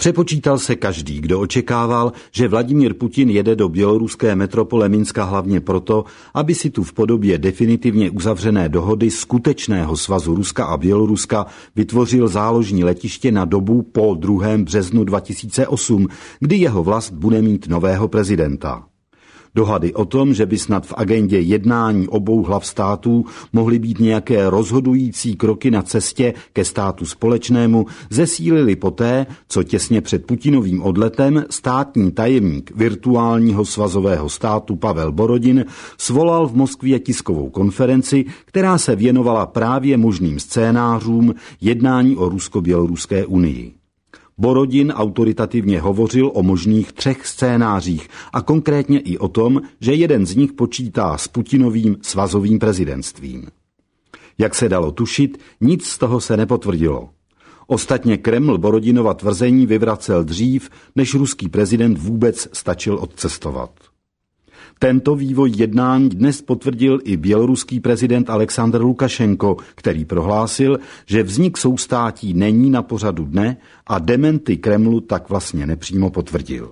Přepočítal se každý, kdo očekával, že Vladimír Putin jede do běloruské metropole Minska hlavně proto, aby si tu v podobě definitivně uzavřené dohody skutečného svazu Ruska a Běloruska vytvořil záložní letiště na dobu po 2. březnu 2008, kdy jeho vlast bude mít nového prezidenta. Dohady o tom, že by snad v agendě jednání obou hlav států mohly být nějaké rozhodující kroky na cestě ke státu společnému, zesílily poté, co těsně před Putinovým odletem státní tajemník virtuálního svazového státu Pavel Borodin svolal v Moskvě tiskovou konferenci, která se věnovala právě možným scénářům jednání o Rusko-běloruské unii. Borodin autoritativně hovořil o možných 3 scénářích a konkrétně i o tom, že jeden z nich počítá s Putinovým svazovým prezidentstvím. Jak se dalo tušit, nic z toho se nepotvrdilo. Ostatně Kreml Borodinova tvrzení vyvracel dřív, než ruský prezident vůbec stačil odcestovat. Tento vývoj jednání dnes potvrdil i běloruský prezident Alexandr Lukašenko, který prohlásil, že vznik soustátí není na pořadu dne a dementy Kremlu tak vlastně nepřímo potvrdil.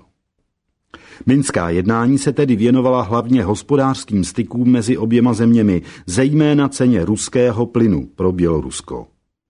Minská jednání se tedy věnovala hlavně hospodářským stykům mezi oběma zeměmi, zejména ceně ruského plynu pro Bělorusko.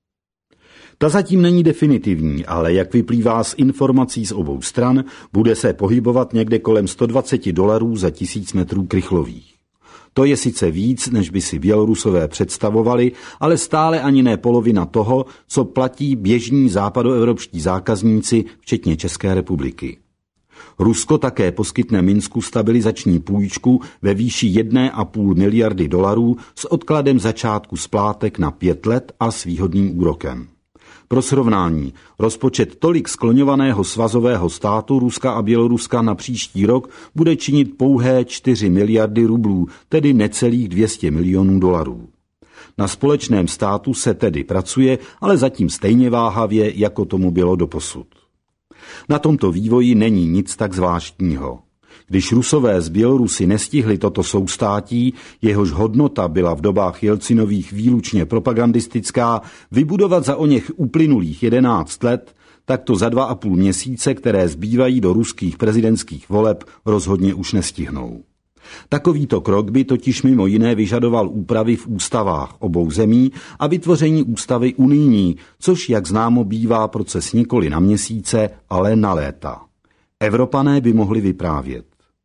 Ta zatím není definitivní, ale jak vyplývá z informací z obou stran, bude se pohybovat někde kolem $120 za 1000 metrů krychlových. To je sice víc, než by si Bělorusové představovali, ale stále ani ne polovina toho, co platí běžní západoevropští zákazníci, včetně České republiky. Rusko také poskytne Minsku stabilizační půjčku ve výši $1,5 miliardy s odkladem začátku splátek na 5 let a s výhodným úrokem. Pro srovnání, rozpočet tolik skloňovaného svazového státu Ruska a Běloruska na příští rok bude činit pouhé 4 miliardy rublů, tedy necelých $200 milionů. Na společném státu se tedy pracuje, ale zatím stejně váhavě, jako tomu bylo doposud. Na tomto vývoji není nic tak zvláštního. Když Rusové z Bělorusy nestihli toto soustátí, jehož hodnota byla v dobách Jelcinových výlučně propagandistická, vybudovat za oněch uplynulých 11 let, tak to za 2,5 měsíce, které zbývají do ruských prezidentských voleb, rozhodně už nestihnou. Takovýto krok by totiž mimo jiné vyžadoval úpravy v ústavách obou zemí a vytvoření ústavy unijní, což, jak známo, bývá proces nikoli na měsíce, ale na léta. Evropané by mohli vyprávět.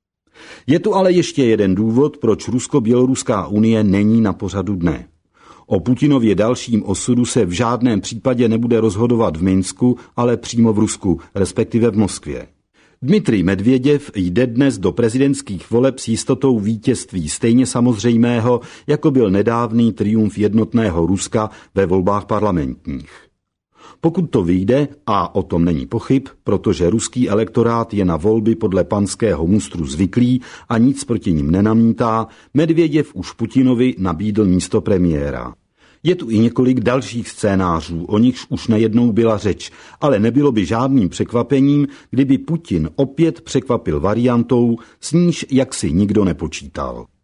Je tu ale ještě jeden důvod, proč Rusko-Běloruská unie není na pořadu dne. O Putinově dalším osudu se v žádném případě nebude rozhodovat v Minsku, ale přímo v Rusku, respektive v Moskvě. Dmitrij Medvěděv jde dnes do prezidentských voleb s jistotou vítězství stejně samozřejmého, jako byl nedávný triumf jednotného Ruska ve volbách parlamentních. Pokud to vyjde, a o tom není pochyb, protože ruský elektorát je na volby podle panského mustru zvyklý a nic proti nim nenamítá, Medvěděv už Putinovi nabídl místo premiéra. Je tu i několik dalších scénářů, o nichž už nejednou byla řeč, ale nebylo by žádným překvapením, kdyby Putin opět překvapil variantou, s níž jaksi nikdo nepočítal.